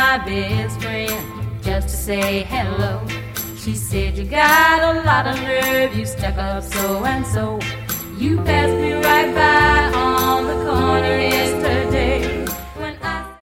my best friend just to say hello. She said, you got a lot of nerve, you stuck up so and so. You passed me right by on the corner yesterday.